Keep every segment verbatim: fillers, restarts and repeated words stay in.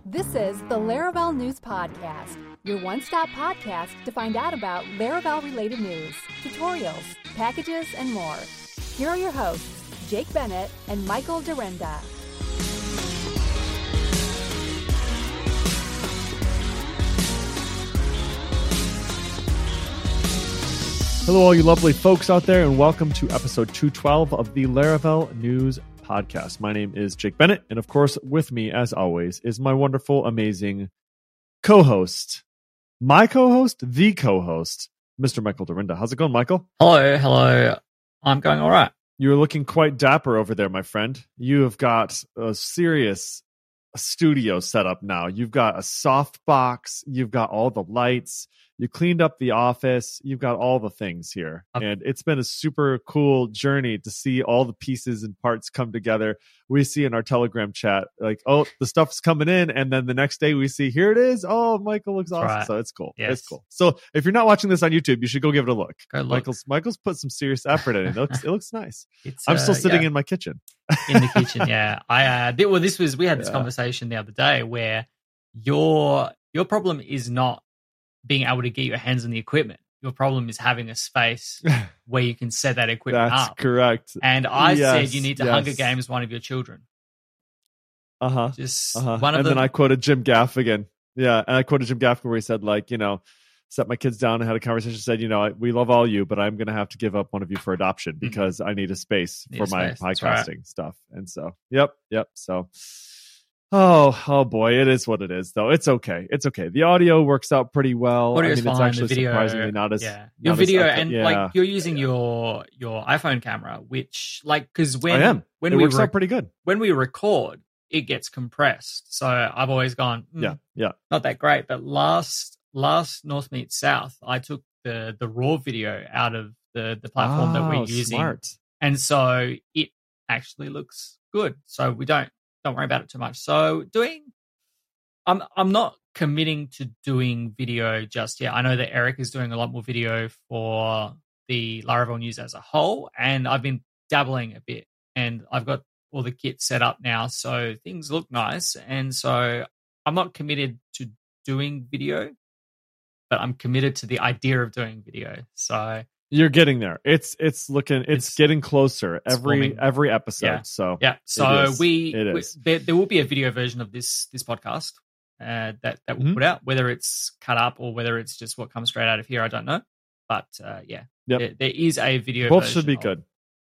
This is the Laravel News Podcast, your one-stop podcast to find out about Laravel-related news, tutorials, packages, and more. Here are your hosts, Jake Bennett and Michael Dyrynda. Hello, all you lovely folks out there, and welcome to episode two twelve of the Laravel News Podcast. My name is Jake Bennett, and of course, with me, as always, is my wonderful, amazing co-host, my co-host, the co-host, Mister Michael Dyrynda. How's it going, Michael? Hello, hello. I'm going all right. You're looking quite dapper over there, my friend. You have got a serious studio set up now. You've got a soft box. You've got all the lights. You cleaned up the office. You've got all the things here. And it's been a super cool journey to see all the pieces and parts come together. We see in our Telegram chat, like, oh, the stuff's coming in. And then the next day we see, here it is. Oh, Michael looks awesome. Right. So it's cool. Yes. It's cool. So if you're not watching this on YouTube, you should go give it a look. Go look. Michael's Michael's put some serious effort in it. It looks, it looks nice. It's, I'm still uh, sitting yeah. in my kitchen. In the kitchen, yeah. I uh, did, well, this was, we had this yeah. conversation the other day where your your problem is not being able to get your hands on the equipment. Your problem is having a space where you can set that equipment That's up. That's correct. And I yes, said you need to yes. Hunger Games one of your children. Uh-huh. Just uh-huh. one of and them. And then I quoted Jim Gaffigan. Yeah, and I quoted Jim Gaffigan where he said, like, you know, set my kids down and had a conversation, said, you know, we love all you, but I'm going to have to give up one of you for adoption because mm-hmm. I need a space need for a my space. podcasting right. stuff. And so, yep, yep. So, oh, oh boy, it is what it is, though. It's okay. It's okay. The audio works out pretty well. Audio's I mean, it's fine. actually The video, surprisingly not as yeah. Your not video as, and yeah. like you're using yeah. your your iPhone camera, which like because when I am. when it we works re- out pretty good. When we record, it gets compressed. So I've always gone, mm, yeah, yeah, not that great. But last last North Meets South, I took the the raw video out of the the platform oh, that we're using, smart. And so it actually looks good. So we don't don't worry about it too much. So doing. I'm I'm not committing to doing video just yet. I know that Eric is doing a lot more video for the Laravel News as a whole, and I've been dabbling a bit, and I've got all the kit set up now, so things look nice. And so I'm not committed to doing video, but I'm committed to the idea of doing video. So you're getting there. It's it's looking it's, it's getting closer every forming. every episode. Yeah. So yeah, so we, it we is. There, there will be a video version of this this podcast. Uh, that that we'll mm-hmm. put out, whether it's cut up or whether it's just what comes straight out of here, I don't know. But uh, yeah, yep. there, there is a video. Both should be of... good.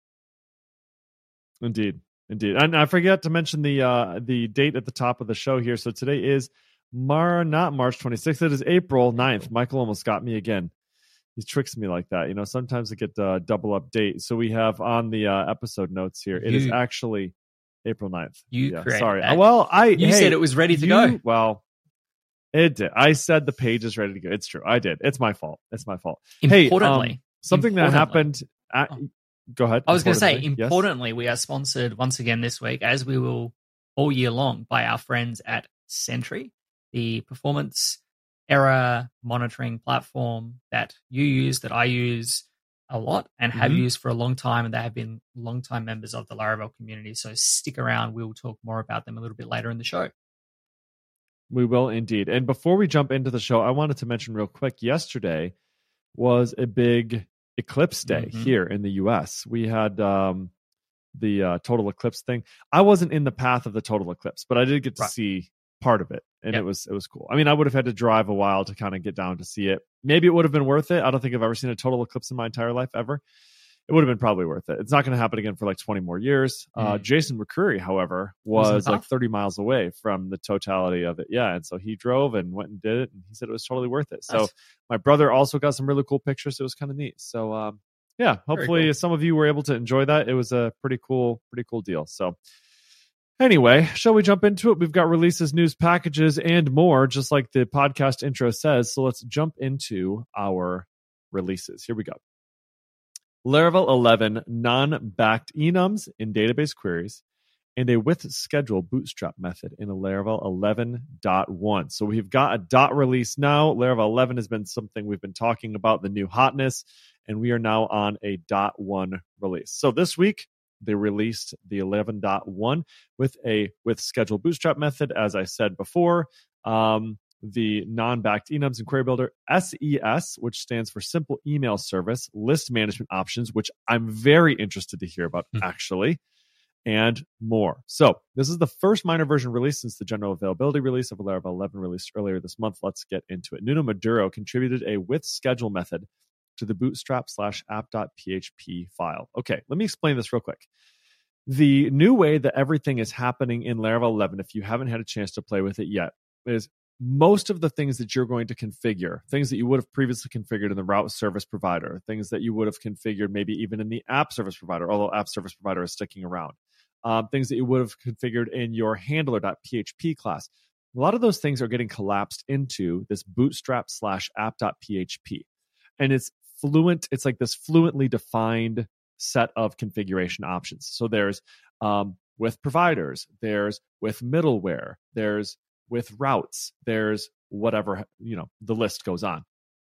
Indeed, indeed. And I forget to mention the uh, the date at the top of the show here. So today is Mar, not March twenty-sixth. It is April ninth. Michael almost got me again. He tricks me like that. You know, sometimes I get uh, double up date. So we have on the uh, episode notes here. It you... is actually April ninth. You yeah, created sorry. that. Well, I you hey, said it was ready to you, go. Well, it did. I said the page is ready to go. It's true. I did. It's my fault. It's my fault. Importantly, hey, um, something importantly, that happened. At, oh. Go ahead. I was going to say, yes? importantly, we are sponsored once again this week, as we will all year long, by our friends at Sentry, the performance error monitoring platform that you use, that I use a lot and have mm-hmm. used for a long time, and they have been long-time members of the Laravel community. So stick around. We'll talk more about them a little bit later in the show. We will indeed. And before we jump into the show, I wanted to mention real quick, yesterday was a big eclipse day mm-hmm. here in the U S. We had um, the uh, total eclipse thing. I wasn't in the path of the total eclipse, but I did get to right. see part of it. And yep. it was it was cool. I mean, I would have had to drive a while to kind of get down to see it. Maybe it would have been worth it. I don't think I've ever seen a total eclipse in my entire life ever. It would have been probably worth it. It's not going to happen again for like twenty more years. Mm. Uh, Jason McCreary, however, was like thirty miles away from the totality of it. Yeah, and so he drove and went and did it, and he said it was totally worth it. So nice. My brother also got some really cool pictures. So it was kind of neat. So um, yeah, hopefully cool. some of you were able to enjoy that. It was a pretty cool, pretty cool deal. So. Anyway, shall we jump into it? We've got releases, news, packages, and more, just like the podcast intro says. So let's jump into our releases. Here we go. Laravel eleven non-backed enums in database queries and a with schedule bootstrap method in a Laravel eleven point one. So we've got a dot release now. Laravel eleven has been something we've been talking about, the new hotness, and we are now on a dot one release. So this week, they released the eleven point one with a with schedule bootstrap method, as I said before. Um, the non-backed enums in Query Builder, S E S, which stands for Simple Email Service, list management options, which I'm very interested to hear about, mm-hmm. actually, and more. So this is the first minor version release since the general availability release of Laravel eleven released earlier this month. Let's get into it. Nuno Maduro contributed a with schedule method to the bootstrap slash app.php file. Okay, let me explain this real quick. The new way that everything is happening in Laravel eleven, if you haven't had a chance to play with it yet, is most of the things that you're going to configure, things that you would have previously configured in the route service provider, things that you would have configured maybe even in the app service provider, although app service provider is sticking around, um, things that you would have configured in your handler.php class. A lot of those things are getting collapsed into this bootstrap slash app.php. And it's fluent. It's like this fluently defined set of configuration options. So there's um, with providers, there's with middleware, there's with routes, there's whatever, you know, the list goes on.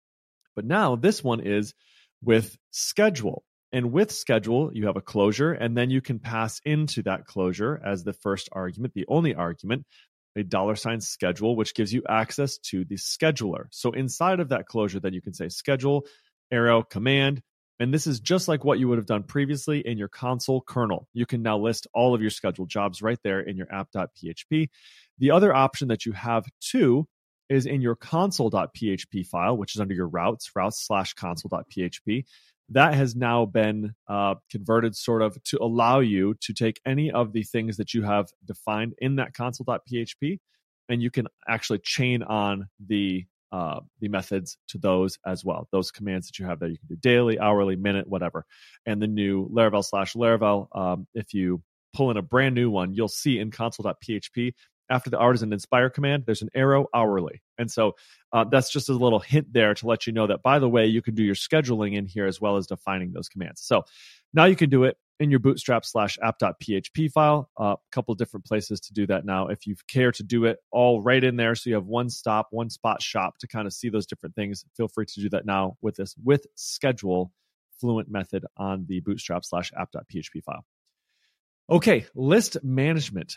But now this one is with schedule. And with schedule, you have a closure, and then you can pass into that closure as the first argument, the only argument, a dollar sign schedule, which gives you access to the scheduler. So inside of that closure, then you can say schedule, arrow, command, and this is just like what you would have done previously in your console kernel. You can now list all of your scheduled jobs right there in your app.php. The other option that you have too is in your console.php file, which is under your routes, routes slash console.php. That has now been uh, converted sort of to allow you to take any of the things that you have defined in that console.php, and you can actually chain on the uh, the methods to those as well. Those commands that you have there, you can do daily, hourly, minute, whatever. And the new Laravel slash Laravel, um, if you pull in a brand new one, you'll see in console.php, after the artisan inspire command, there's an arrow hourly. And so uh, that's just a little hint there to let you know that, by the way, you can do your scheduling in here as well as defining those commands. So now you can do it in your bootstrap slash app.php file. A uh, couple different places to do that now. If you care to do it all right in there, so you have one stop, one spot shop to kind of see those different things, feel free to do that now with this with schedule fluent method on the bootstrap slash app.php file. Okay, list management.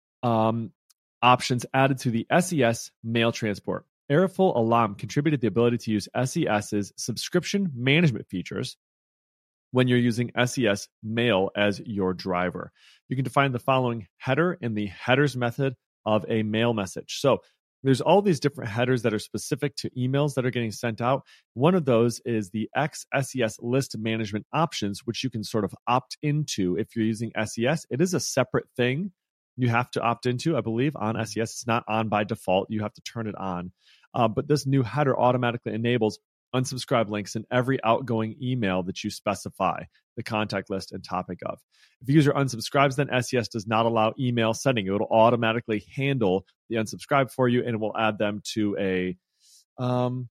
Um, Options added to the S E S mail transport. Ariful Alam contributed the ability to use SES's subscription management features when you're using S E S mail as your driver. You can define the following header in the headers method of a mail message. So there's all these different headers that are specific to emails that are getting sent out. One of those is the X S E S list management options, which you can sort of opt into if you're using S E S. It is a separate thing you have to opt into, I believe, on S E S. It's not on by default. You have to turn it on. Uh, but this new header automatically enables unsubscribe links in every outgoing email that you specify the contact list and topic of. If the user unsubscribes, then S E S does not allow email sending. It will automatically handle the unsubscribe for you, and it will add them to a, um,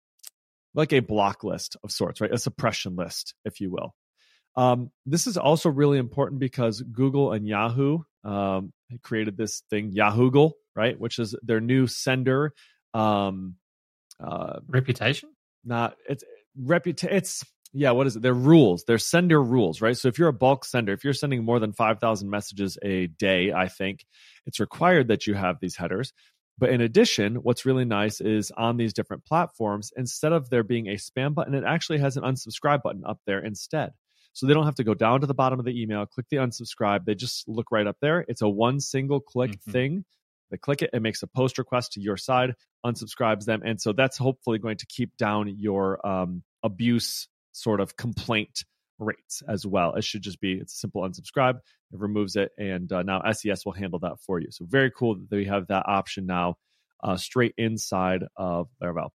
like a block list of sorts, right? A suppression list, if you will. Um, this is also really important because Google and Yahoo um, created this thing, Yahoogle, right? Which is their new sender. Um, uh, reputation? Not, it's, reputa- it's, yeah, what is it? They're rules. They're sender rules, right? So if you're a bulk sender, if you're sending more than five thousand messages a day, I think, it's required that you have these headers. But in addition, what's really nice is on these different platforms, instead of there being a spam button, it actually has an unsubscribe button up there instead. So they don't have to go down to the bottom of the email, click the unsubscribe. They just look right up there. It's a one single click mm-hmm. thing. They click it, it makes a post request to your side, unsubscribes them. And so that's hopefully going to keep down your um, abuse sort of complaint rates as well. It should just be, it's a simple unsubscribe. It removes it. And uh, now S E S will handle that for you. So very cool that we have that option now uh, straight inside of Laravel.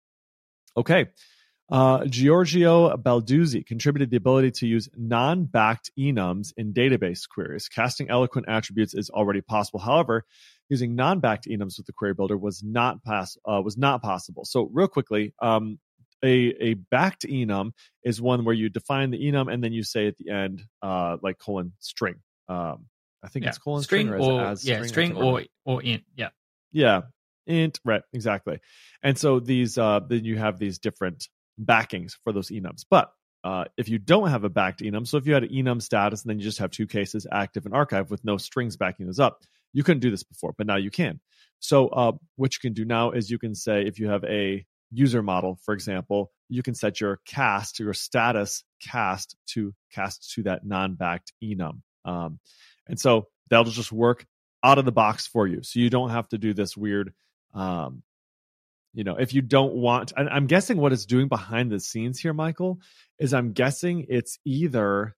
Okay. Uh, Giorgio Balduzzi contributed the ability to use non-backed enums in database queries. Casting eloquent attributes is already possible. However, using non-backed enums with the query builder was not pass uh, was not possible. So real quickly, um, a a backed enum is one where you define the enum and then you say at the end, uh, like colon string. Um, I think yeah. it's colon string, string or, or as yeah, string, string or or int. Yeah, yeah, int. Right, exactly. And so these uh, then you have these different backings for those enums. But uh, if you don't have a backed enum, so if you had an enum status and then you just have two cases, active and archive, with no strings backing those up, you couldn't do this before, but now you can. So uh, what you can do now is you can say, if you have a user model, for example, you can set your cast, your status cast to cast to that non-backed enum. Um, and so that'll just work out of the box for you. So you don't have to do this weird, um, you know, if you don't want, and I'm guessing what it's doing behind the scenes here, Michael, is I'm guessing it's either,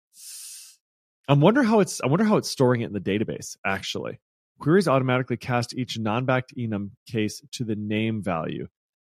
I'm wonder how it's, I wonder how it's storing it in the database, actually. Queries automatically cast each non-backed enum case to the name value.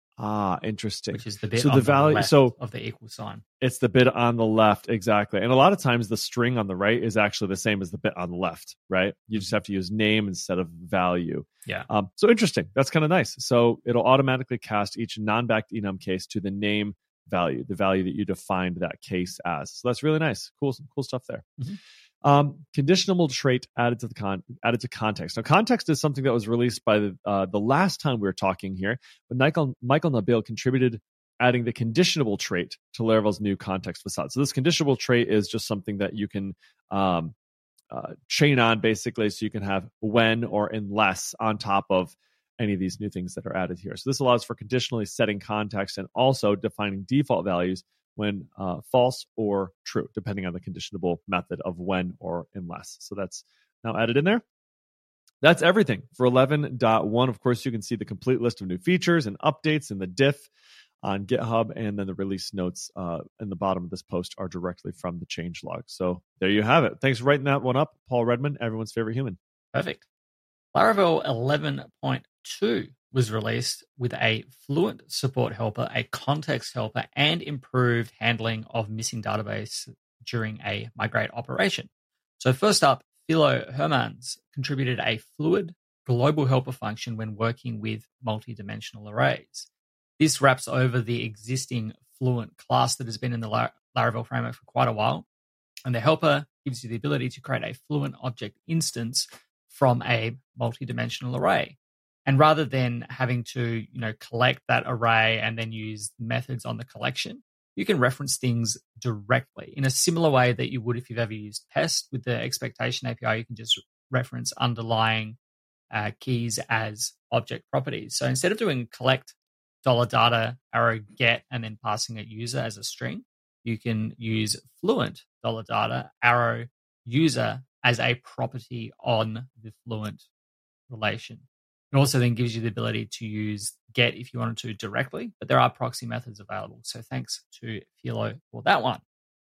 Ah, interesting. Which is the bit so on the the value, left so of the equal sign. It's the bit on the left, exactly. And a lot of times the string on the right is actually the same as the bit on the left, right? You just have to use name instead of value. Yeah. Um, so interesting. That's kind of nice. So it'll automatically cast each non-backed enum case to the name value, the value that you defined that case as. So that's really nice. Cool, cool stuff there. Mm-hmm. Um, conditional trait added to the con added to context. Now, context is something that was released by the uh, the last time we were talking here, but Michael Michael Nabil contributed adding the conditionable trait to Laravel's new context facade. So this conditionable trait is just something that you can um, uh, chain on, basically, so you can have when or unless on top of any of these new things that are added here. So this allows for conditionally setting context and also defining default values when uh, false or true, depending on the conditionable method of when or unless. So that's now added in there. That's everything for eleven point one. Of course, you can see the complete list of new features and updates in the diff on GitHub, and then the release notes uh, in the bottom of this post are directly from the changelog. So there you have it. Thanks for writing that one up, Paul Redmond, everyone's favorite human. Perfect. Laravel eleven point two was released with a Fluent support helper, a context helper, and improved handling of missing database during a migrate operation. So first up, Philo Hermans contributed a fluid global helper function when working with multi-dimensional arrays. This wraps over the existing Fluent class that has been in the Lar- Laravel framework for quite a while. And the helper gives you the ability to create a Fluent object instance from a multi-dimensional array. And rather than having to, you know, collect that array and then use methods on the collection, you can reference things directly in a similar way that you would if you've ever used PEST with the expectation A P I. You can just reference underlying uh, keys as object properties. So instead of doing collect dollar data arrow get and then passing a user as a string, you can use Fluent dollar data arrow user as a property on the Fluent relation. It also then gives you the ability to use get if you wanted to directly, but there are proxy methods available. So thanks to Philo for that one.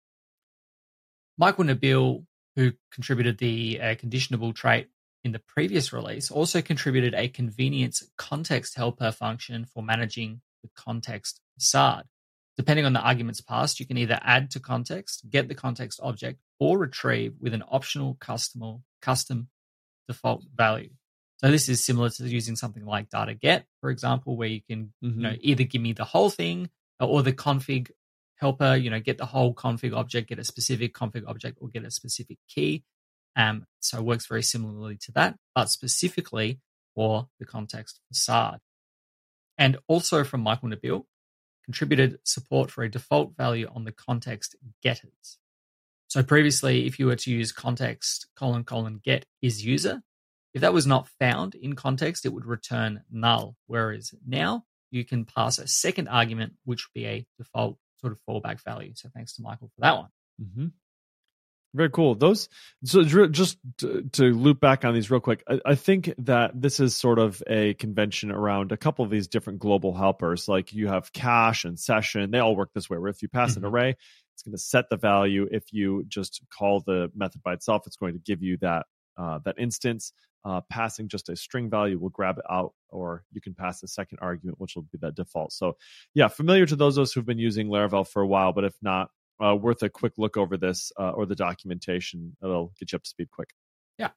Michael Nabil, who contributed the uh, conditionable trait in the previous release, also contributed a convenience context helper function for managing the context facade. Depending on the arguments passed, you can either add to context, get the context object, or retrieve with an optional custom, custom default value. So this is similar to using something like data get, for example, where you can mm-hmm. you know, either give me the whole thing or the config helper, you know, get the whole config object, get a specific config object, or get a specific key. Um, so it works very similarly to that, but specifically for the context facade. And also from Michael Nabil, contributed support for a default value on the context getters. So previously, if you were to use context colon colon get is user, if that was not found in context, it would return null. Whereas now you can pass a second argument, which would be a default sort of fallback value. So thanks to Michael for that one. Mm-hmm. Very cool. Those, so just to, to loop back on these real quick, I, I think that this is sort of a convention around a couple of these different global helpers. Like you have cache and session. They all work this way, where if you pass mm-hmm. an array, it's going to set the value. If you just call the method by itself, it's going to give you that uh, that instance. Uh, passing just a string value will grab it out, or you can pass a second argument, which will be that default. So yeah, familiar to those of us who've been using Laravel for a while, but if not, uh, worth a quick look over this uh, or the documentation. It'll get you up to speed quick. Yeah.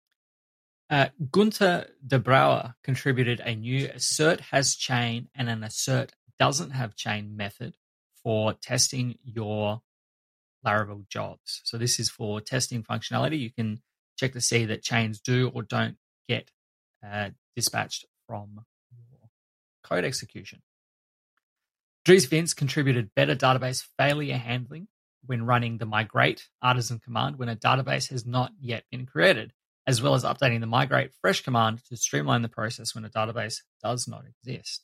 Uh, Gunther de Brouwer contributed a new assert has chain and an assert doesn't have chain method for testing your Laravel jobs. So this is for testing functionality. You can check to see that chains do or don't get uh, dispatched from your code execution. Dries Vince contributed better database failure handling when running the migrate artisan command when a database has not yet been created, as well as updating the migrate fresh command to streamline the process when a database does not exist.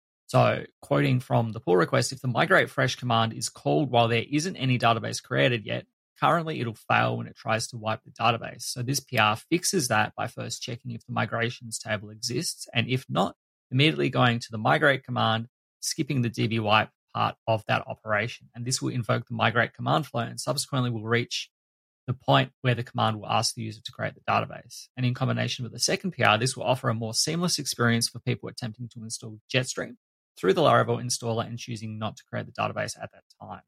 So, quoting from the pull request, if the migrate fresh command is called while there isn't any database created yet, currently it'll fail when it tries to wipe the database. So this P R fixes that by first checking if the migrations table exists, and if not, immediately going to the migrate command, skipping the D B wipe part of that operation. And this will invoke the migrate command flow and subsequently will reach the point where the command will ask the user to create the database. And in combination with the second P R, this will offer a more seamless experience for people attempting to install Jetstream through the Laravel installer and choosing not to create the database at that time.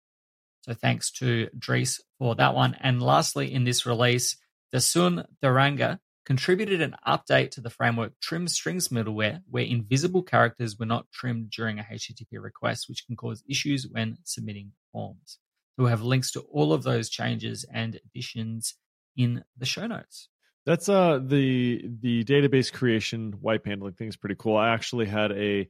So thanks to Dries for that one. And lastly, in this release, Dasun Daranga contributed an update to the framework trim strings middleware where invisible characters were not trimmed during a H T T P request, which can cause issues when submitting forms. So we'll have links to all of those changes and additions in the show notes. That's uh the the database creation wipe handling thing is pretty cool. I actually had a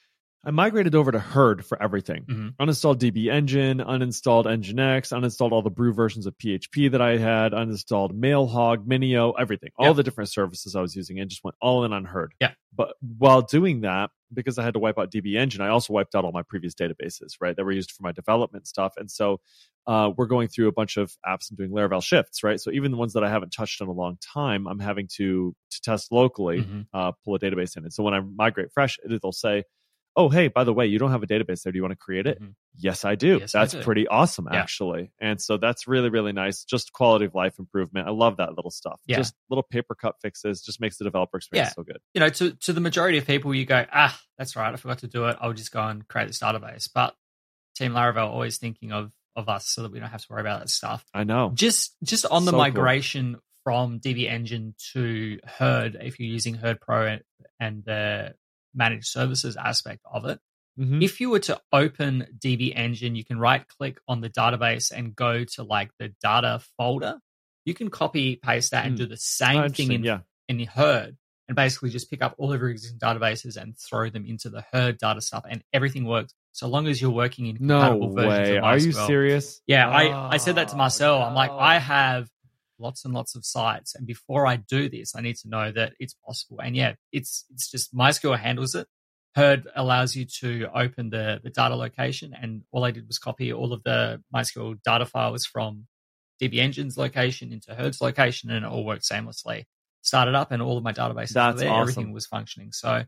I migrated over to Herd for everything. Mm-hmm. Uninstalled D B Engine, uninstalled Nginx, uninstalled all the brew versions of P H P that I had, uninstalled Mailhog, Minio, everything. All yep. the different services I was using and just went all in on Herd. Yeah. But while doing that, because I had to wipe out D B Engine, I also wiped out all my previous databases, right, that were used for my development stuff. And so uh, we're going through a bunch of apps and doing Laravel shifts, right? So even the ones that I haven't touched in a long time, I'm having to to test locally, mm-hmm. uh, pull a database in. And so when I migrate fresh, it'll say, oh, hey, by the way, you don't have a database there. Do you want to create it? Mm-hmm. Yes, I do. Yes, that's I do. Pretty awesome, yeah. actually. And so that's really, really nice. Just quality of life improvement. I love that little stuff. Yeah. Just little paper cut fixes. Just makes the developer experience yeah. so good. You know, to, to the majority of people, you go, ah, that's right. I forgot to do it. I'll just go and create this database. But Team Laravel always thinking of, of us so that we don't have to worry about that stuff. I know. Just, just on the so migration cool. from D B Engine to Herd, if you're using Herd Pro and, and the managed services aspect of it. Mm-hmm. If you were to open D B Engine, you can right click on the database and go to like the data folder. You can copy paste that mm. and do the same oh, thing in, yeah. in Herd and basically just pick up all of your existing databases and throw them into the Herd data stuff and everything works so long as you're working in compatible no versions way. of MySQL. Are you serious? Yeah, oh, I, I said that to Marcel. No. I'm like, I have lots and lots of sites. And before I do this, I need to know that it's possible. And yeah, it's it's just MySQL handles it. Herd allows you to open the, the data location. And all I did was copy all of the MySQL data files from D B Engine's location into Herd's location, and it all worked seamlessly. Started up and all of my databases That's were there. Awesome. Everything was functioning. So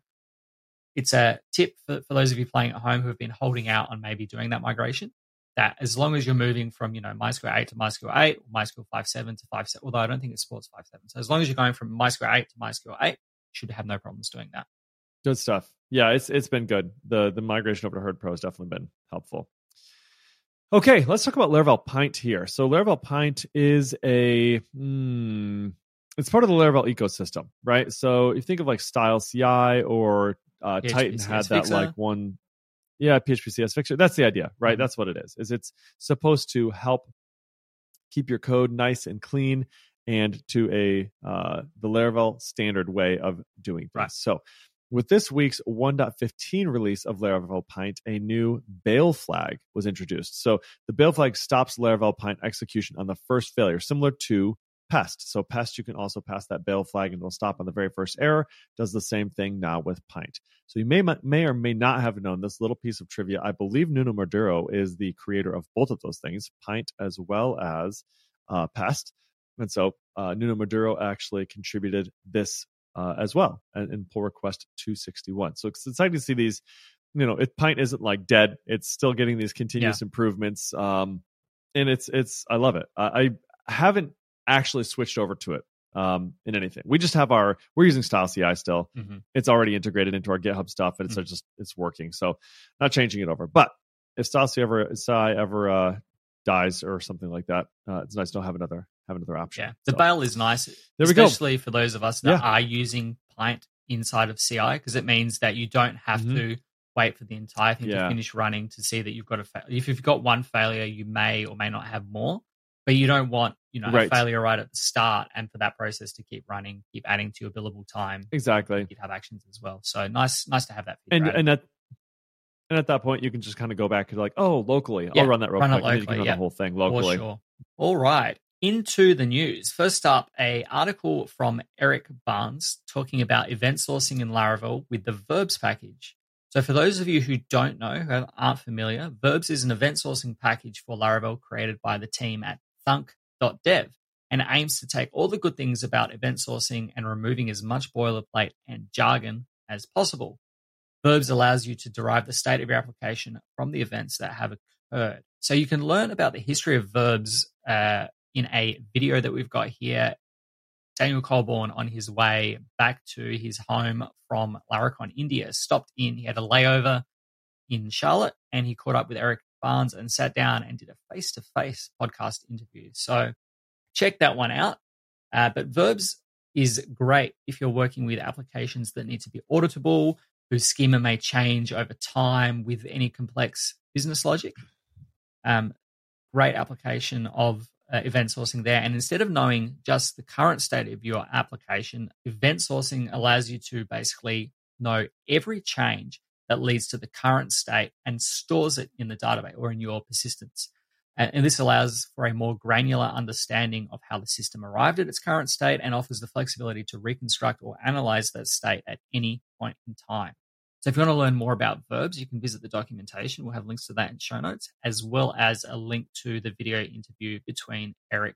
it's a tip for, for those of you playing at home who have been holding out on maybe doing that migration, that as long as you're moving from, you know, MySQL eight to MySQL eight, or MySQL five point seven to five point seven, although I don't think it supports five point seven. So as long as you're going from MySQL eight to MySQL eight, you should have no problems doing that. Good stuff. Yeah, it's it's been good. The the migration over to Herd Pro has definitely been helpful. Okay, let's talk about Laravel Pint here. So Laravel Pint is a, hmm, it's part of the Laravel ecosystem, right? So you think of like Style C I or uh, Titan had that fixer. like one, yeah, P H P C S fixer. That's the idea, right? Mm-hmm. That's what it is. Is it's supposed to help keep your code nice and clean and to a uh, the Laravel standard way of doing things. Right. So with this week's one point fifteen release of Laravel Pint, a new bail flag was introduced. So the bail flag stops Laravel Pint execution on the first failure, similar to Pest. So Pest, you can also pass that bail flag and it'll stop on the very first error. Does the same thing now with Pint. So you may may or may not have known this little piece of trivia. I believe Nuno Maduro is the creator of both of those things, Pint as well as uh, Pest. And so uh, Nuno Maduro actually contributed this Uh, as well, and in pull request two sixty-one. So it's exciting to see these, you know, it, Pint isn't like dead. It's still getting these continuous yeah. improvements. Um, and it's, it's, I love it. I, I haven't actually switched over to it um, in anything. We just have our, we're using Style C I still. Mm-hmm. It's already integrated into our GitHub stuff and it's mm-hmm. just, it's working. So not changing it over. But if Style C I ever, C I ever uh, dies or something like that, uh, it's nice to have another have another option. Yeah, the so, bail is nice, there especially we go. for those of us that yeah. are using Pint inside of C I, because it means that you don't have mm-hmm. to wait for the entire thing yeah. to finish running to see that you've got a fa- if you've got one failure, you may or may not have more, but you don't want, you know, right. a failure right at the start and for that process to keep running, keep adding to your billable time. Exactly. GitHub Actions as well. So nice, nice to have that. And added. and that And at that point, you can just kind of go back and like, oh, locally, Yeah, I'll run that real run it quick. And then you locally, can run yeah. the whole thing For locally. sure. All right. Into the news. First up, a article from Eric Barnes talking about event sourcing in Laravel with the Verbs package. So for those of you who don't know, who aren't familiar, Verbs is an event sourcing package for Laravel created by the team at thunk dot dev and aims to take all the good things about event sourcing and removing as much boilerplate and jargon as possible. Verbs allows you to derive the state of your application from the events that have occurred. So you can learn about the history of Verbs uh, in a video that we've got here. Daniel Colborn, on his way back to his home from Laracon, India, stopped in. He had a layover in Charlotte, and he caught up with Eric Barnes and sat down and did a face-to-face podcast interview. So check that one out. Uh, but Verbs is great if you're working with applications that need to be auditable, whose schema may change over time with any complex business logic. Um, great application of Uh, event sourcing there. And instead of knowing just the current state of your application, event sourcing allows you to basically know every change that leads to the current state and stores it in the database or in your persistence. And, and this allows for a more granular understanding of how the system arrived at its current state and offers the flexibility to reconstruct or analyze that state at any point in time. So if you want to learn more about Verbs, you can visit the documentation. We'll have links to that in show notes, as well as a link to the video interview between Eric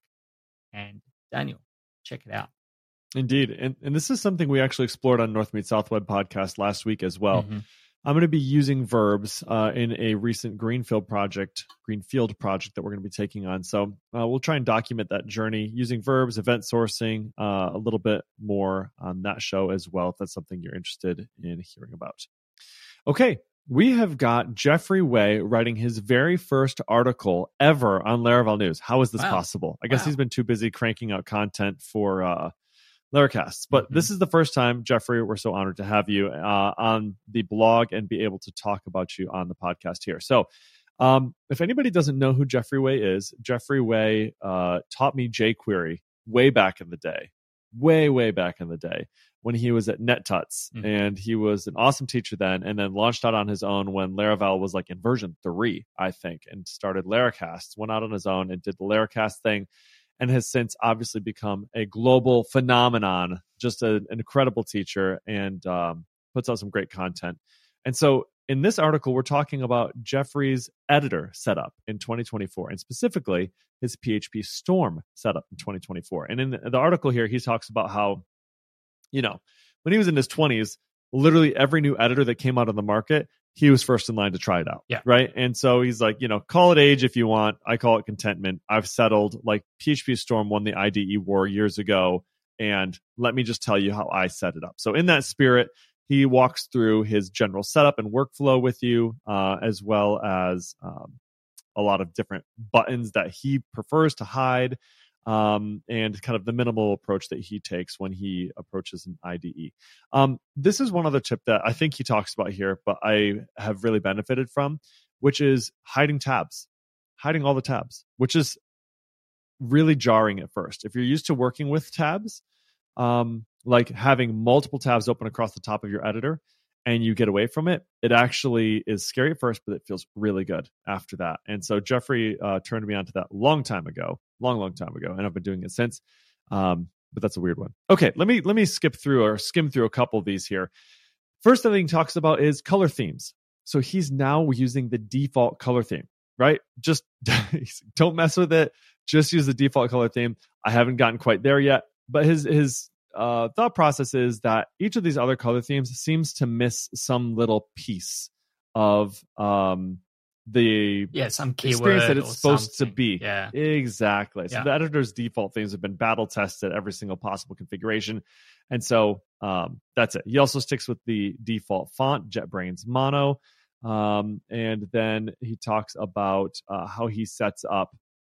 and Daniel. Check it out. Indeed. And, and this is something we actually explored on North Meet South Web podcast last week as well. Mm-hmm. I'm going to be using Verbs uh, in a recent Greenfield project, Greenfield project that we're going to be taking on. So uh, we'll try and document that journey using Verbs, event sourcing, uh, a little bit more on that show as well, if that's something you're interested in hearing about. Okay, we have got Jeffrey Way writing his very first article ever on Laravel News. How is this wow. possible? I guess wow. he's been too busy cranking out content for uh, Laracasts. But mm-hmm. this is the first time, Jeffrey, we're so honored to have you uh, on the blog and be able to talk about you on the podcast here. So um, if anybody doesn't know who Jeffrey Way is, Jeffrey Way uh, taught me jQuery way back in the day, way, way back in the day when he was at NetTuts. Mm-hmm. And he was an awesome teacher then, and then launched out on his own when Laravel was like in version three, I think, and started Laracast, went out on his own and did the Laracast thing, and has since obviously become a global phenomenon, just a, an incredible teacher, and um, puts out some great content. And so in this article, we're talking about Jeffrey's editor setup in twenty twenty-four, and specifically his P H P Storm setup in twenty twenty-four. And in the, the article here, he talks about how, you know, when he was in his twenties, literally every new editor that came out on the market, he was first in line to try it out. Yeah. Right. And so he's like, you know, call it age if you want. I call it contentment. I've settled. Like P H P Storm won the I D E war years ago. And let me just tell you how I set it up. So in that spirit, he walks through his general setup and workflow with you, uh, as well as um, a lot of different buttons that he prefers to hide, um, and kind of the minimal approach that he takes when he approaches an I D E. Um, this is one other tip that I think he talks about here, but I have really benefited from, which is hiding tabs, hiding all the tabs, which is really jarring at first. If you're used to working with tabs, um, like having multiple tabs open across the top of your editor, and you get away from it, it actually is scary at first, but it feels really good after that. And so Jeffrey uh, turned me onto that long time ago, long, long time ago, and I've been doing it since. Um, but that's a weird one. Okay, let me let me skip through or skim through a couple of these here. First thing he talks about is color themes. So he's now using the default color theme, right? Just don't mess with it. Just use the default color theme. I haven't gotten quite there yet, but his his Uh, thought process is that each of these other color themes seems to miss some little piece of um, the yeah some experience that it's supposed something. to be. Yeah, exactly. So yeah. the editor's default themes have been battle tested every single possible configuration, and so um, that's it. He also sticks with the default font, JetBrains Mono, um, and then he talks about uh, how he sets up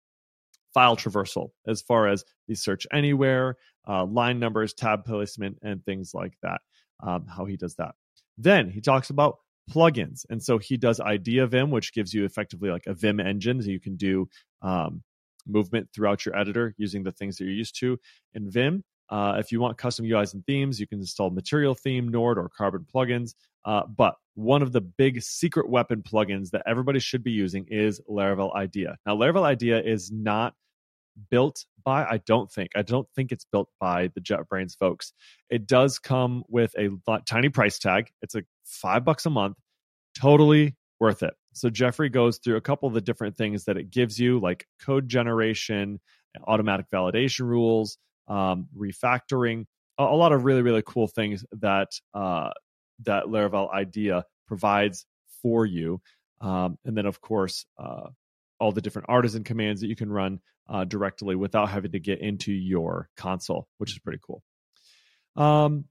file traversal as far as the search anywhere, uh, line numbers, tab placement, and things like that, um, how he does that. Then he talks about plugins. And so he does IdeaVim, which gives you effectively like a Vim engine. So you can do um, movement throughout your editor using the things that you're used to in Vim. Uh, if you want custom U Is and themes, you can install Material Theme, Nord, or Carbon plugins. Uh, but one of the big secret weapon plugins that everybody should be using is Laravel IDEA. Now, Laravel IDEA is not built by, I don't think, I don't think it's built by the JetBrains folks. It does come with a tiny price tag. It's like five bucks a month, totally worth it. So Jeffrey goes through a couple of the different things that it gives you, like code generation, automatic validation rules, um, refactoring, a, a lot of really, really cool things that uh, that Laravel IDEA provides for you. Um, and then, of course, uh, all the different artisan commands that you can run uh, directly without having to get into your console, which is pretty cool. Um,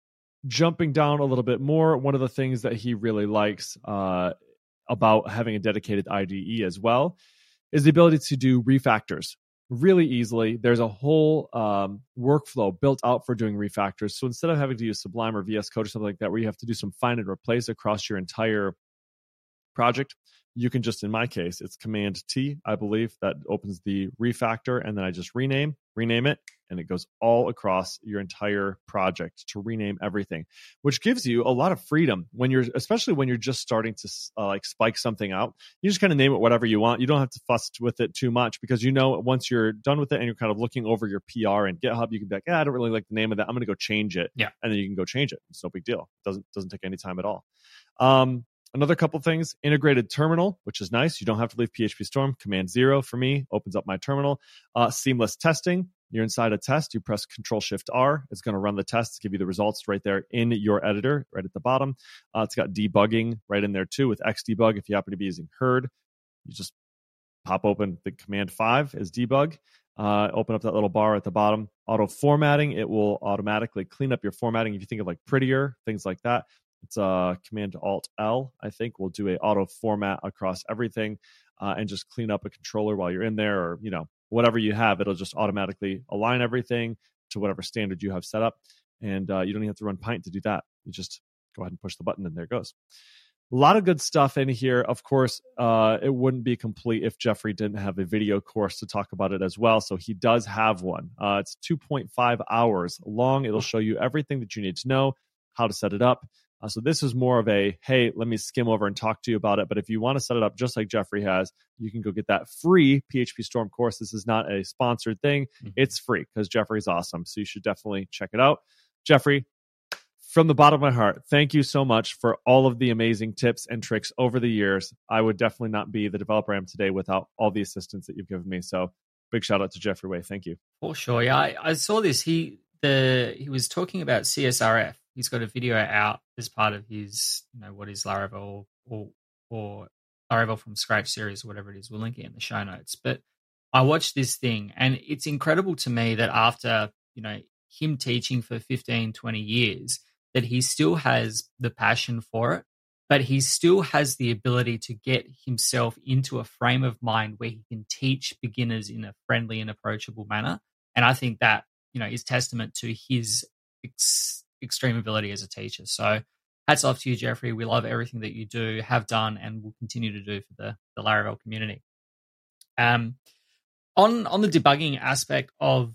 jumping down a little bit more, one of the things that he really likes uh, about having a dedicated I D E as well is the ability to do refactors really easily. There's a whole um, workflow built out for doing refactors. So instead of having to use Sublime or V S Code or something like that, where you have to do some find and replace across your entire project, you can just, in my case, it's Command T, I believe, that opens the refactor, and then I just rename, rename it, and it goes all across your entire project to rename everything, which gives you a lot of freedom when you're, especially when you're just starting to uh, like spike something out. You just kind of name it whatever you want. You don't have to fuss with it too much, because you know once you're done with it and you're kind of looking over your P R and GitHub, you can be like, yeah, I don't really like the name of that. I'm going to go change it. Yeah, and then you can go change it. It's no big deal. It doesn't doesn't take any time at all. Um, Another couple things, integrated terminal, which is nice. You don't have to leave P H P Storm. Command zero for me opens up my terminal. Uh, seamless testing. You're inside a test. You press Control Shift R. It's going to run the tests, give you the results right there in your editor, right at the bottom. Uh, it's got debugging right in there too with Xdebug. If you happen to be using Herd, you just pop open the Command five as debug. Uh, open up that little bar at the bottom. Auto formatting. It will automatically clean up your formatting. If you think of like Prettier, things like that. It's uh, Command Alt L, I think, will do a auto format across everything uh, and just clean up a controller while you're in there, or you know whatever you have. It'll just automatically align everything to whatever standard you have set up, and uh, you don't even have to run Pint to do that. You just go ahead and push the button, and there it goes. A lot of good stuff in here. Of course, uh, it wouldn't be complete if Jeffrey didn't have a video course to talk about it as well. So he does have one. Uh, it's two point five hours long. It'll show you everything that you need to know, how to set it up. Uh, so this is more of a, hey, let me skim over and talk to you about it. But if you want to set it up just like Jeffrey has, you can go get that free P H P Storm course. This is not a sponsored thing. Mm-hmm. It's free because Jeffrey's awesome. So you should definitely check it out. Jeffrey, from the bottom of my heart, thank you so much for all of the amazing tips and tricks over the years. I would definitely not be the developer I am today without all the assistance that you've given me. So big shout out to Jeffrey Way. Thank you. For sure. Yeah, I, I saw this. He the he was talking about C S R F. He's got a video out as part of his, you know, what is Laravel or or Laravel from Scratch series, or whatever it is. We'll link it in the show notes. But I watched this thing, and it's incredible to me that after, you know, him teaching for fifteen, twenty years, that he still has the passion for it, but he still has the ability to get himself into a frame of mind where he can teach beginners in a friendly and approachable manner. And I think that, you know, is testament to his ex- extreme ability as a teacher. So hats off to you, Jeffrey. We love everything that you do, have done, and will continue to do for the, the Laravel community. Um, on on the debugging aspect of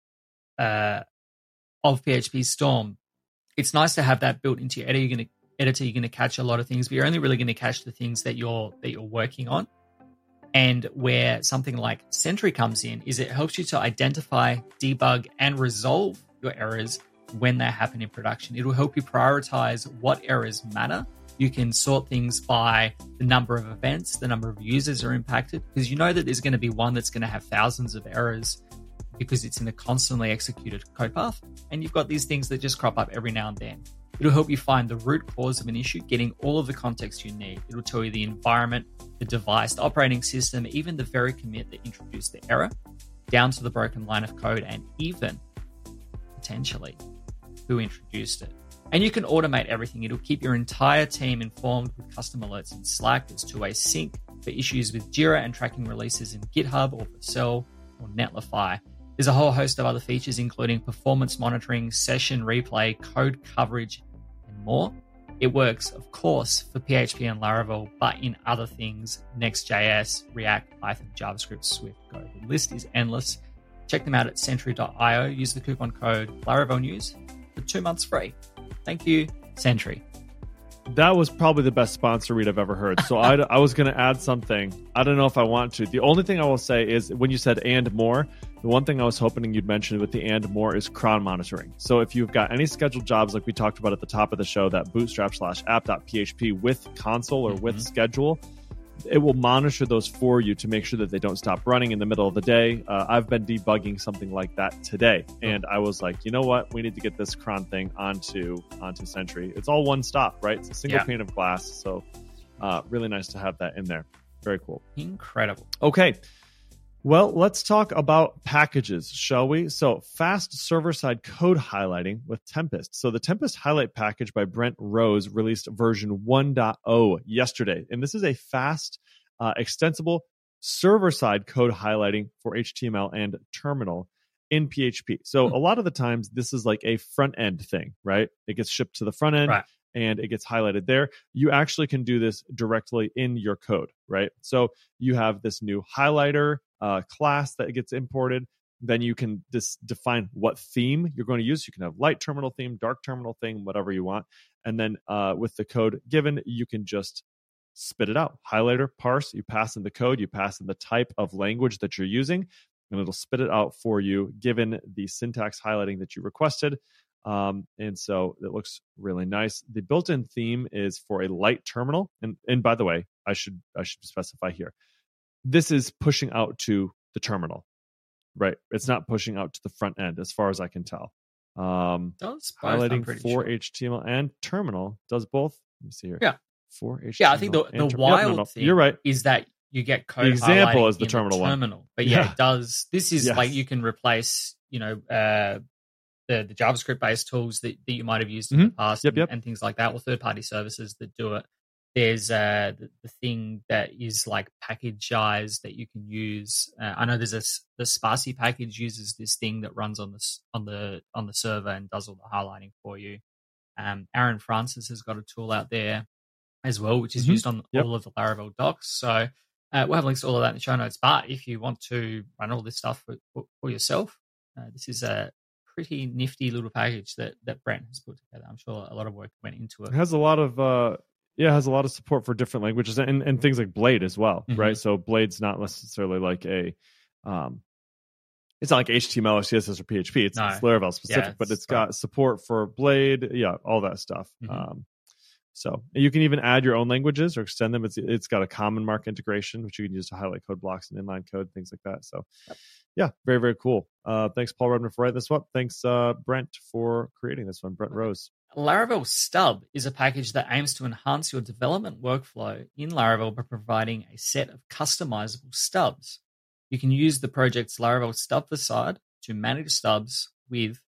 uh, of P H P Storm, it's nice to have that built into your editor. You're going to editor. You're going to catch a lot of things, but you're only really going to catch the things that you're that you're working on. And where something like Sentry comes in is it helps you to identify, debug, and resolve your errors when they happen in production. It will help you prioritize what errors matter. You can sort things by the number of events, the number of users are impacted, because you know that there's going to be one that's going to have thousands of errors because it's in a constantly executed code path. And you've got these things that just crop up every now and then. It'll help you find the root cause of an issue, getting all of the context you need. It'll tell you the environment, the device, the operating system, even the very commit that introduced the error, down to the broken line of code, and even potentially who introduced it. And you can automate everything. It'll keep your entire team informed with custom alerts in Slack. There's two-way sync for issues with Jira and tracking releases in GitHub or Vercel or Netlify. There's a whole host of other features, including performance monitoring, session replay, code coverage, and more. It works, of course, for P H P and Laravel, but in other things, Next.js, React, Python, JavaScript, Swift, Go. The list is endless. Check them out at Sentry dot io. Use the coupon code Laravel News for two months free. Thank you, Sentry. That was probably the best sponsor read I've ever heard. So I, I was going to add something. I don't know if I want to. The only thing I will say is when you said and more, the one thing I was hoping you'd mention with the and more is cron monitoring. So if you've got any scheduled jobs like we talked about at the top of the show, that bootstrap slash app.php with console or mm-hmm. with schedule, it will monitor those for you to make sure that they don't stop running in the middle of the day. Uh, I've been debugging something like that today, and I was like, you know what? We need to get this cron thing onto onto Sentry. It's all one stop, right? It's a single yeah. pane of glass. So uh, really nice to have that in there. Very cool. Incredible. Okay. Well, let's talk about packages, shall we? So fast server-side code highlighting with Tempest. So the Tempest Highlight package by Brent Rose released version one point oh yesterday. And this is a fast, uh, extensible server-side code highlighting for H T M L and terminal in P H P. So hmm. a lot of the times this is like a front-end thing, right? It gets shipped to the front end. Right. And it gets highlighted there. You actually can do this directly in your code, right? So you have this new highlighter uh, class that gets imported. Then you can just define what theme you're going to use. You can have light terminal theme, dark terminal theme, whatever you want. And then uh, with the code given, you can just spit it out. Highlighter, parse, you pass in the code, you pass in the type of language that you're using, and it'll spit it out for you given the syntax highlighting that you requested. Um, and so it looks really nice. The built-in theme is for a light terminal. And, and by the way, I should I should specify here. This is pushing out to the terminal, right? It's not pushing out to the front end as far as I can tell. Um, does highlighting for sure. H T M L and terminal does both. Let me see here. Yeah. For H T M L. Yeah, I think the, the ter- wild yeah, no, no, thing you're right. is that you get code the example highlighting is the in terminal, the terminal. one. But yeah, yeah, it does. This is yes. like you can replace, you know, uh, the, the JavaScript-based tools that, that you might have used in mm-hmm. the past yep, and, yep. and things like that, or third-party services that do it. There's uh, the, the thing that is like packagized that you can use. Uh, I know there's a the Sparsy package uses this thing that runs on the on the on the server and does all the highlighting for you. Um, Aaron Francis has got a tool out there as well, which is mm-hmm. used on yep. all of the Laravel docs. So uh, we'll have links to all of that in the show notes. But if you want to run all this stuff for, for, for yourself, uh, this is a pretty nifty little package that that Brent has put together. I'm sure a lot of work went into it. It has a lot of uh, yeah, it has a lot of support for different languages and, and things like Blade as well, mm-hmm. right? So Blade's not necessarily like a um, it's not like H T M L or C S S or P H P. It's, no. it's Laravel specific, yeah, it's but it's fun. got support for Blade, yeah, all that stuff. Mm-hmm. Um, so you can even add your own languages or extend them. It's it's got a common mark integration, which you can use to highlight code blocks and inline code, things like that. So yeah, very, very cool. Uh, thanks, Paul Redman, for writing this up. Thanks, uh, Brent, for creating this one. Brent Rose. Laravel Stub is a package that aims to enhance your development workflow in Laravel by providing a set of customizable stubs. You can use the project's Laravel Stub facade to manage stubs with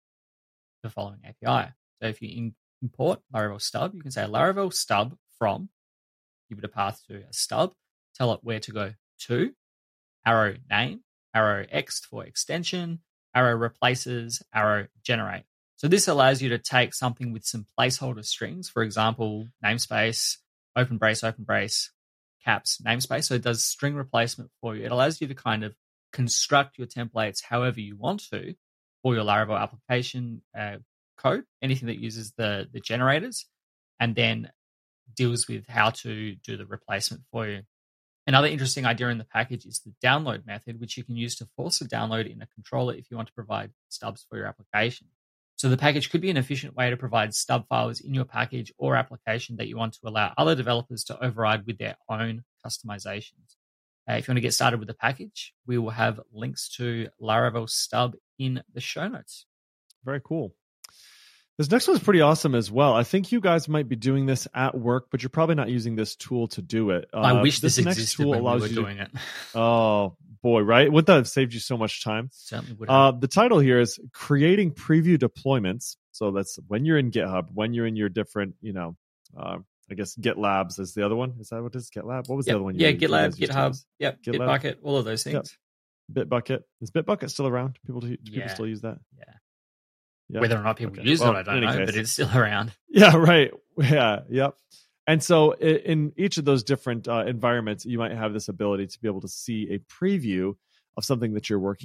the following A P I. So if you in- import Laravel Stub, you can say Laravel Stub from, give it a path to a stub, tell it where to go to, arrow name, arrow X for extension, arrow replaces, arrow generate. So this allows you to take something with some placeholder strings, for example, namespace, open brace, open brace, caps, namespace. So it does string replacement for you. It allows you to kind of construct your templates however you want to for your Laravel application uh, code, anything that uses the, the generators, and then deals with how to do the replacement for you. Another interesting idea in the package is the download method, which you can use to force a download in a controller if you want to provide stubs for your application. So the package could be an efficient way to provide stub files in your package or application that you want to allow other developers to override with their own customizations. Uh, if you want to get started with the package, we will have links to Laravel Stub in the show notes. Very cool. This next one's pretty awesome as well. I think you guys might be doing this at work, but you're probably not using this tool to do it. Uh, I wish this, this next existed tool when allows we were you doing to, it. Oh boy, right? Wouldn't that have saved you so much time? Certainly would. Uh, the title here is Creating Preview Deployments. So that's when you're in GitHub, when you're in your different, you know, uh, I guess GitLabs is the other one. Is that what it is? GitLab? What was yep. the other one? You Yeah, used? GitLab, You GitHub, yep, GitLab. Bitbucket, all of those things. Yep. Bitbucket. Is Bitbucket still around? People do, do Yeah. people still use that? Yeah. Yeah. Whether or not people Okay. use Well, it, I don't in any know, case. but it's still around. Yeah, right. Yeah, yep. And so in each of those different uh, environments, you might have this ability to be able to see a preview of something that you're working on.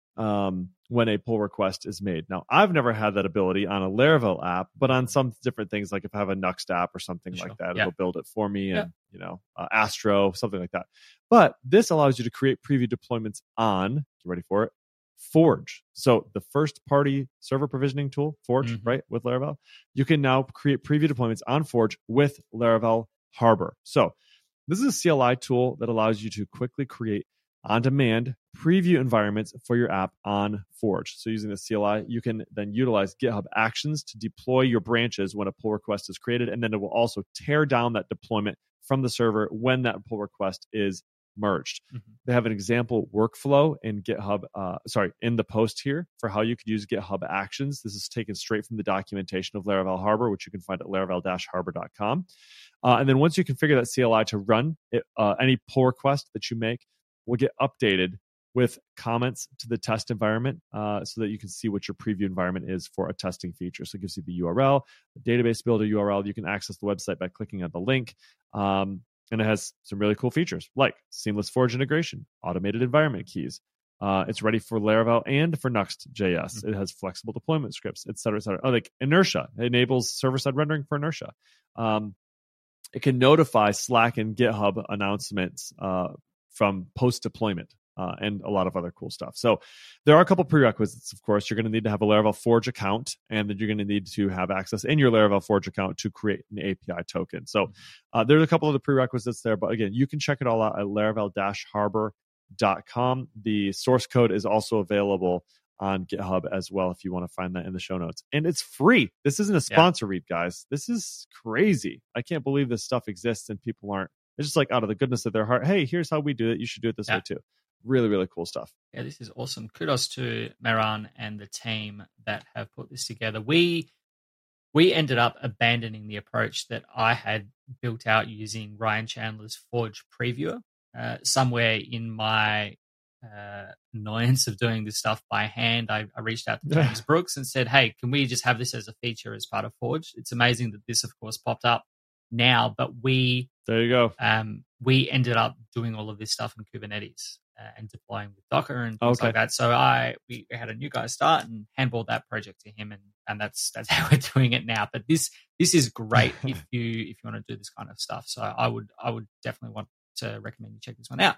um, when a pull request is made. Now, I've never had that ability on a Laravel app, but on some different things, like if I have a Nuxt app or something Sure. like that, Yeah. it'll build it for me, and Yeah. you know, uh, Astro, something like that. But this allows you to create preview deployments on, you ready for it, Forge. So the first party server provisioning tool, Forge, Mhm. right, with Laravel, you can now create preview deployments on Forge with Laravel Harbor. So this is a C L I tool that allows you to quickly create on-demand preview environments for your app on Forge. So using the C L I, you can then utilize GitHub Actions to deploy your branches when a pull request is created, and then it will also tear down that deployment from the server when that pull request is merged. Mm-hmm. They have an example workflow in GitHub, uh, sorry, in the post here for how you could use GitHub Actions. This is taken straight from the documentation of Laravel Harbor, which you can find at laravel dash harbor dot com. Uh, and then once you configure that C L I to run, it, uh, any pull request that you make will get updated with comments to the test environment uh, so that you can see what your preview environment is for a testing feature. So it gives you the U R L, the database builder U R L. You can access the website by clicking on the link. Um, and it has some really cool features like seamless Forge integration, automated environment keys. Uh, it's ready for Laravel and for Nuxt J S. Mm-hmm. It has flexible deployment scripts, et cetera, et cetera. Oh, like Inertia. It enables server-side rendering for Inertia. Um, it can notify Slack and GitHub announcements uh, from post-deployment. Uh, and a lot of other cool stuff. So there are a couple prerequisites, of course. You're going to need to have a Laravel Forge account, and then you're going to need to have access in your Laravel Forge account to create an A P I token. So uh, there's a couple of the prerequisites there, but again, you can check it all out at laravel dash harbor dot com. The source code is also available on GitHub as well if you want to find that in the show notes. And it's free. This isn't a sponsor yeah. read, guys. This is crazy. I can't believe this stuff exists and people aren't. It's just like out of the goodness of their heart, hey, here's how we do it. You should do it this yeah. way too. Really, really cool stuff. Yeah, this is awesome. Kudos to Mehran and the team that have put this together. We we ended up abandoning the approach that I had built out using Ryan Chandler's Forge Previewer. Uh, somewhere in my uh, annoyance of doing this stuff by hand, I, I reached out to James Brooks and said, hey, can we just have this as a feature as part of Forge? It's amazing that this, of course, popped up now, but we... There you go. Um, we ended up doing all of this stuff in Kubernetes. Uh, and deploying with Docker and things okay. like that. So I we had a new guy start and handballed that project to him, and and that's that's how we're doing it now. But this this is great if you if you want to do this kind of stuff. So I would I would definitely want to recommend you check this one out.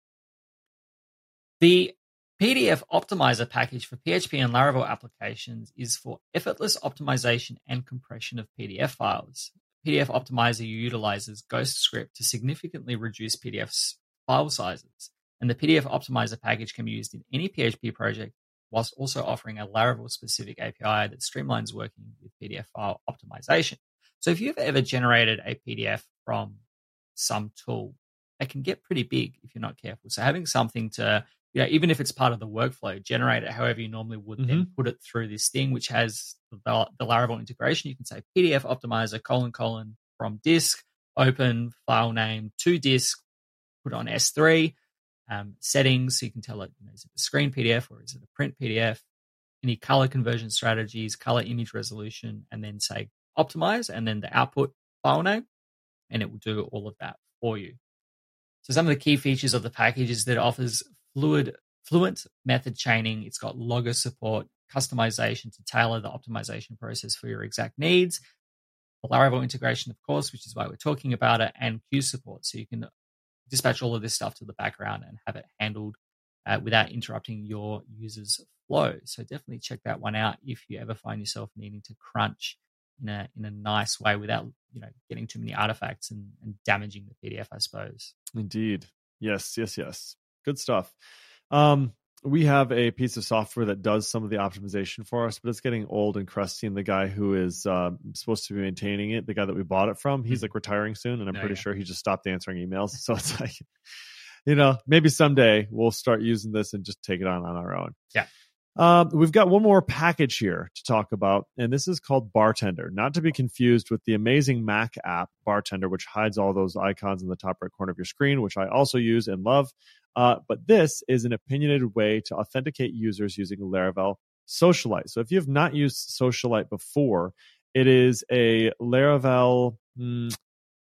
The P D F Optimizer package for P H P and Laravel applications is for effortless optimization and compression of P D F files. P D F Optimizer utilizes Ghostscript to significantly reduce P D F's file sizes. And the P D F Optimizer package can be used in any P H P project whilst also offering a Laravel-specific A P I that streamlines working with P D F file optimization. So if you've ever generated a P D F from some tool, it can get pretty big if you're not careful. So having something to, you know, even if it's part of the workflow, generate it however you normally would, mm-hmm. then put it through this thing, which has the, the Laravel integration. You can say P D F Optimizer colon colon from disk, open file name to disk, put on S three. Um, settings, so you can tell it, you know, is it a screen P D F or is it a print P D F? Any color conversion strategies, color image resolution, and then say optimize, and then the output file name, and it will do all of that for you. So some of the key features of the package is that it offers fluid, fluent method chaining. It's got Logger support, customization to tailor the optimization process for your exact needs. The Laravel integration, of course, which is why we're talking about it, and queue support, so you can dispatch all of this stuff to the background and have it handled uh, without interrupting your user's flow. So definitely check that one out if you ever find yourself needing to crunch in a in a nice way without, you know, getting too many artifacts and, and damaging the P D F, I suppose. Indeed. Yes, yes, yes. Good stuff. Um, we have a piece of software that does some of the optimization for us, but it's getting old and crusty. And the guy who is uh, supposed to be maintaining it, the guy that we bought it from, he's like retiring soon. And I'm oh, pretty yeah. sure he just stopped answering emails. So it's like, you know, maybe someday we'll start using this and just take it on on our own. Yeah. Um, we've got one more package here to talk about, and this is called Bartender, not to be confused with the amazing Mac app Bartender, which hides all those icons in the top right corner of your screen, which I also use and love. Uh, but this is an opinionated way to authenticate users using Laravel Socialite. So if you have not used Socialite before, it is a Laravel, mm,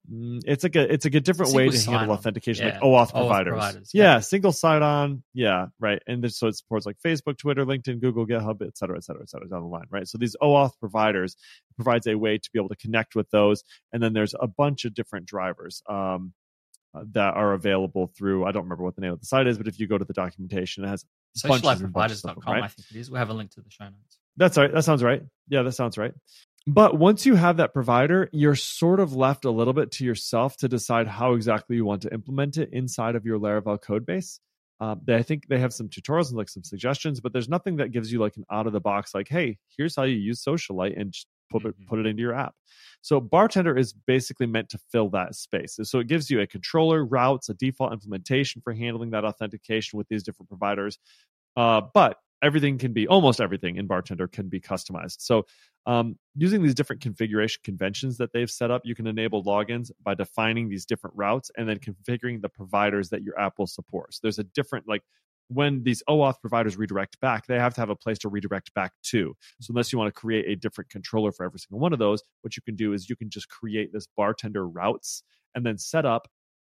it's like a it's like a different Single way to handle sign-on. authentication, Yeah. like OAuth OAuth providers. providers, yeah. yeah. single sign-on. Yeah, right. And this, so it supports like Facebook, Twitter, LinkedIn, Google, GitHub, et cetera, et cetera, et cetera, down the line, right? So these OAuth providers provides a way to be able to connect with those, and then there's a bunch of different drivers um, uh, that are available through. I don't remember what the name of the site is, but if you go to the documentation, it has social light bunches and bunches providers dot of com, them, right? I think it is. We'll have a link to the show notes. That's right. That sounds right. Yeah, that sounds right. But once you have that provider, you're sort of left a little bit to yourself to decide how exactly you want to implement it inside of your Laravel code base. Um, they, I think they have some tutorials and like some suggestions, but there's nothing that gives you like an out of the box, like, hey, here's how you use Socialite and just put it, Mm-hmm. put it into your app. So Bartender is basically meant to fill that space. So it gives you a controller, routes, a default implementation for handling that authentication with these different providers. Uh, but everything can be, almost everything in Bartender can be customized. So um, using these different configuration conventions that they've set up, you can enable logins by defining these different routes and then configuring the providers that your app will support. So there's a different, like when these OAuth providers redirect back, they have to have a place to redirect back to. So unless you want to create a different controller for every single one of those, what you can do is you can just create this Bartender routes and then set up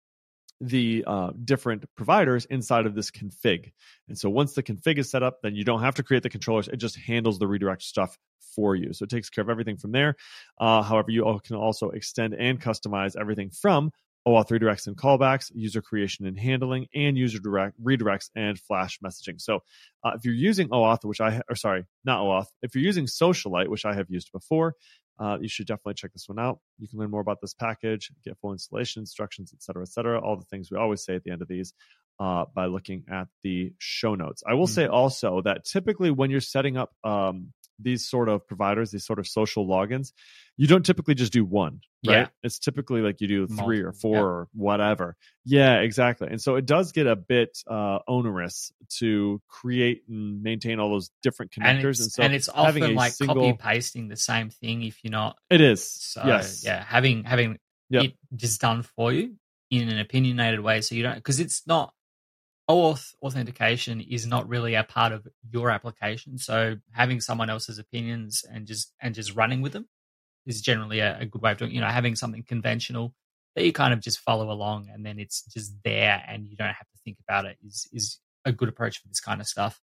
the uh, different providers inside of this config. And so once the config is set up, then you don't have to create the controllers. It just handles the redirect stuff for you. So it takes care of everything from there. Uh, however, you can also extend and customize everything from OAuth redirects and callbacks, user creation and handling, and user direct redirects and flash messaging. So uh, if you're using OAuth, which I, or sorry, not OAuth, if you're using Socialite, which I have used before, uh, you should definitely check this one out. You can learn more about this package, get full installation instructions, et cetera, et cetera. All the things we always say at the end of these uh, by looking at the show notes. I will mm-hmm. say also that typically when you're setting up um, these sort of providers, these sort of social logins, you don't typically just do one, right? Yeah. It's typically like you do three Multiple, or four yeah. or whatever. Yeah, exactly. And so it does get a bit uh, onerous to create and maintain all those different connectors. And it's, and so and it's often like single... copy pasting the same thing if you're not. It is. So yes. yeah, having having yep. it just done for you in an opinionated way, so you don't, because it's not. OAuth authentication is not really a part of your application, so having someone else's opinions and just and just running with them is generally a, a good way of doing. You know, having something conventional that you kind of just follow along, and then it's just there, and you don't have to think about it. Is is a good approach for this kind of stuff.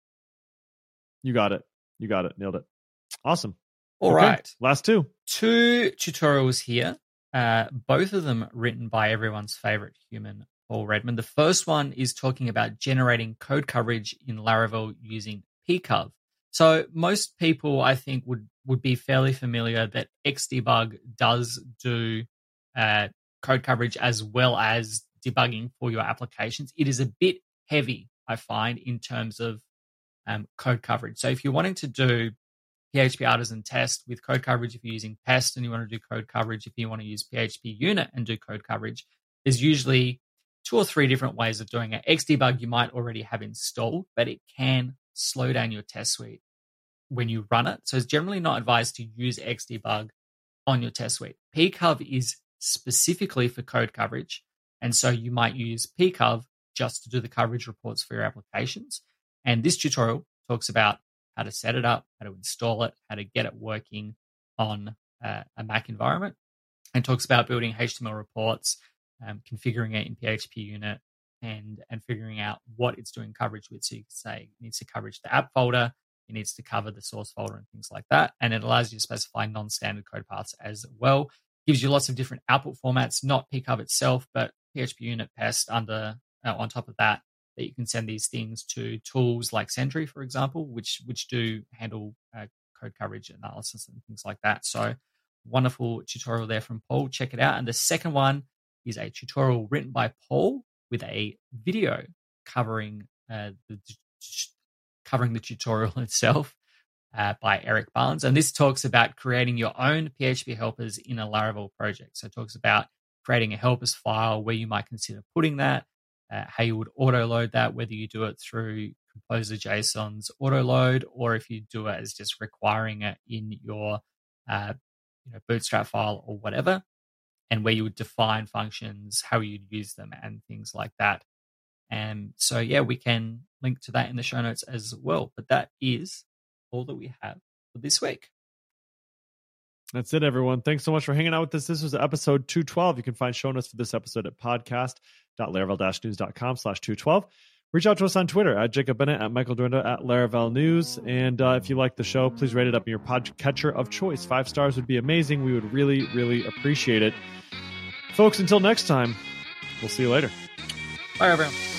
You got it. You got it. Nailed it. Awesome. All okay. right, last two two tutorials here. Uh, both of them written by everyone's favorite human, Paul Redmond. The first one is talking about generating code coverage in Laravel using P cov. So most people, I think, would, would be fairly familiar that Xdebug does do uh, code coverage as well as debugging for your applications. It is a bit heavy, I find, in terms of um, code coverage. So if you're wanting to do P H P Artisan test with code coverage, if you're using Pest and you want to do code coverage, if you want to use P H P Unit and do code coverage, there's usually two or three different ways of doing it. Xdebug you might already have installed, but it can slow down your test suite when you run it. So it's generally not advised to use Xdebug on your test suite. P cov is specifically for code coverage, and so you might use P cov just to do the coverage reports for your applications. And this tutorial talks about how to set it up, how to install it, how to get it working on uh, a Mac environment, and talks about building H T M L reports, Um, configuring it in P H P Unit, and and figuring out what it's doing coverage with. So you can say it needs to coverage the app folder, it needs to cover the source folder and things like that. And it allows you to specify non-standard code paths as well. Gives you lots of different output formats, not P cov itself, but P H P Unit, Pest under uh, on top of that, that you can send these things to tools like Sentry, for example, which which do handle uh, code coverage analysis and things like that. So wonderful tutorial there from Paul. Check it out. And the second one is a tutorial written by Paul with a video covering uh, the covering the tutorial itself uh, by Eric Barnes. And this talks about creating your own P H P helpers in a Laravel project. So it talks about creating a helpers file, where you might consider putting that, uh, how you would auto-load that, whether you do it through Composer J S O N's auto-load, or if you do it as just requiring it in your uh, you know, Bootstrap file or whatever, and where you would define functions, how you'd use them, and things like that. And so, yeah, we can link to that in the show notes as well. But that is all that we have for this week. That's it, everyone. Thanks so much for hanging out with us. This was episode two twelve. You can find show notes for this episode at podcast.laravel-news.com slash 212. Reach out to us on Twitter at Jacob Bennett, at Michael Duenda, at Laravel News. And uh, if you like the show, please rate it up in your podcatcher of choice. Five stars would be amazing. We would really, really appreciate it. Folks, until next time, we'll see you later. Bye, everyone.